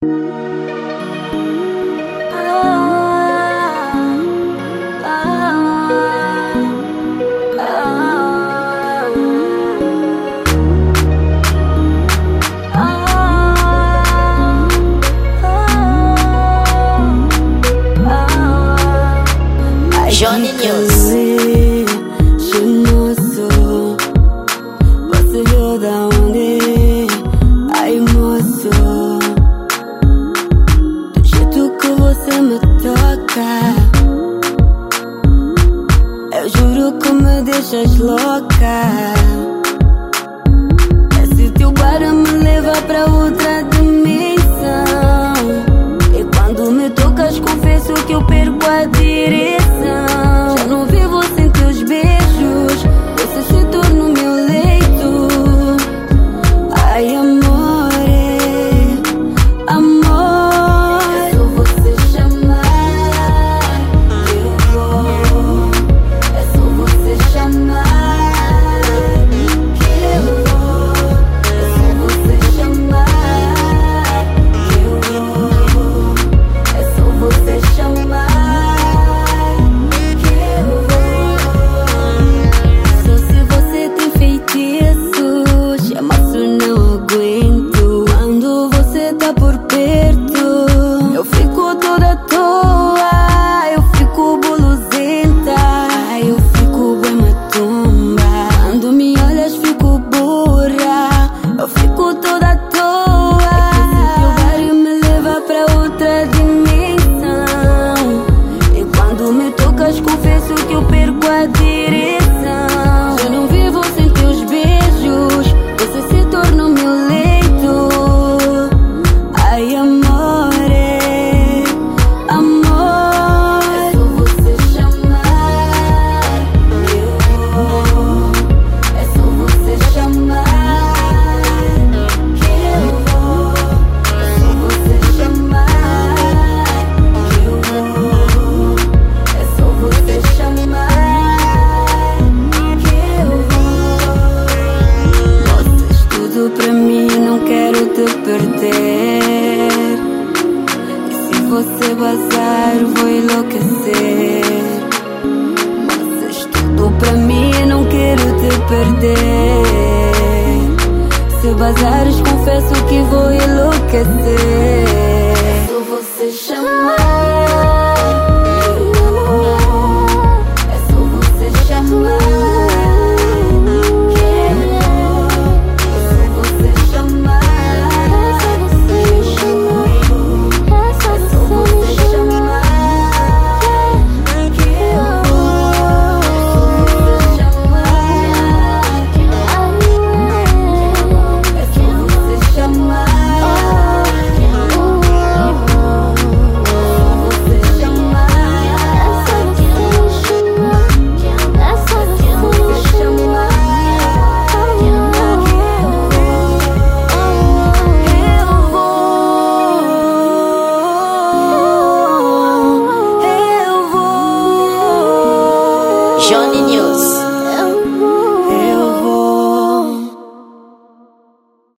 Johnny News. Chimoso, você viu da onde? Ai, moço, do jeito que você me toca, eu juro que me deixas louca. Esse teu bar me leva pra outra dimensão, e quando me tocas confesso que eu perco a direção. Já não vivo sem teus beijos, você se torna o meu leito. Ai, amore, amor, é só você chamar que eu vou. É só você chamar que eu vou. É só você chamar que eu vou. É só você chamar. Confesso que eu perco a direção. Já não vivo sem teus beijos, você se torna o meu leito. Ai, amore, amor, é só você chamar que eu vou. É só você chamar que eu vou. É só você chamar que eu vou. É só você chamar que eu vou. Mostras tudo pra mim, não quero te perder. E se você vazar, vou enlouquecer. Mostras tudo pra mim, não quero te perder. Se vazares, confesso que vou enlouquecer. É só você chamar.